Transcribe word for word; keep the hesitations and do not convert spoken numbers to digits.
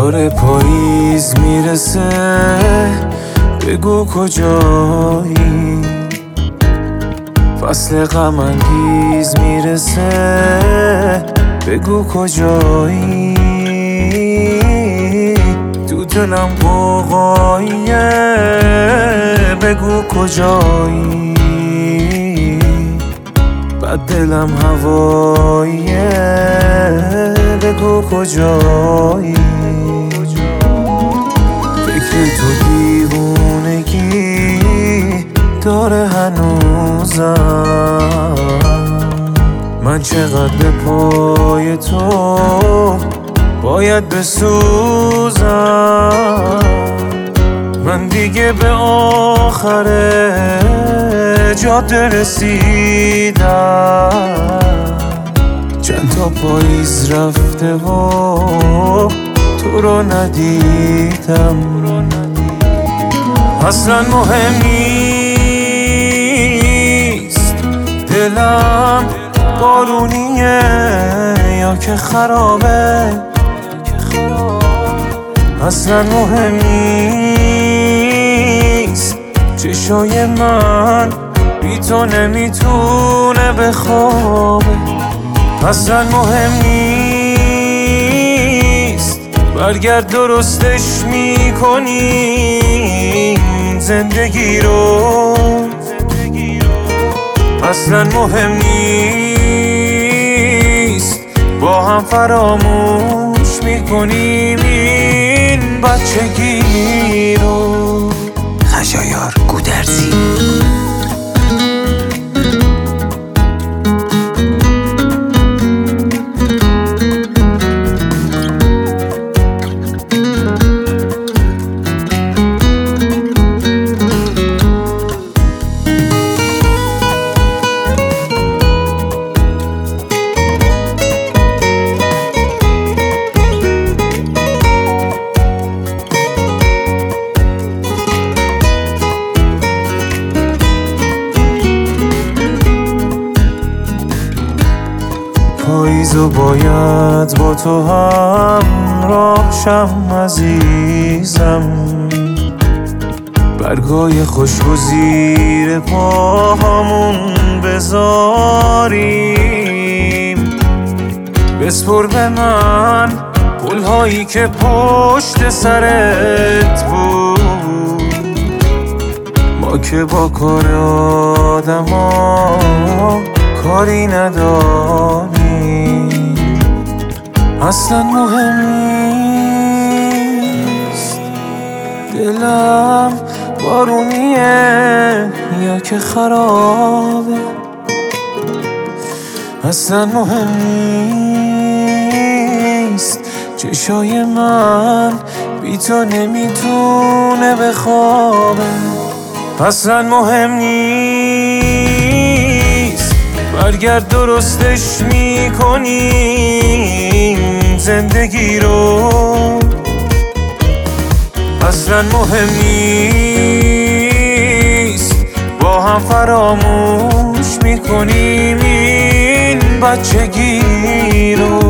داره پاییز میرسه، بگو کجایی. فصل غم انگیز میرسه، بگو کجایی. تو دلم قوقاییه، بگو کجایی. بعد دلم هواییه، بگو کجایی. فکر تو دیوونگی داره هنوزم. من چقدر به پای تو باید بسوزم. من دیگه به آخر جاده رسیدم. چند تا پاییز رفته و تو رو ندیدم. اصلا مهم نیست دلم بارونیه یا که خرابه. اصلا مهم نیست چشای من بی تو نمیتونه بخوابه. اصلا مهم نیست برگرد درستش میکنی زندگی رو. اصلا مهم نیست با هم فراموش میکنیم این بچگی رو. خشایار گودرزی. پاییزو باید با تو همراه شم عزیزم. برگای خشک و زیر پاهامون بذاریم. بسپر به من پلهایی که پشت سرت بود. ما که با کار آدم ها کاری نداریم. اصلا مهم نیست دلم بارونیه یا که خرابه. اصلا مهم نیست چشای من بی تو نمیتونه بخوابه. اصلا مهم نیست برگرد درستش میکنیم زندگی رو. اصلا مهم نیست با هم فراموش میکنیم این بچگی رو.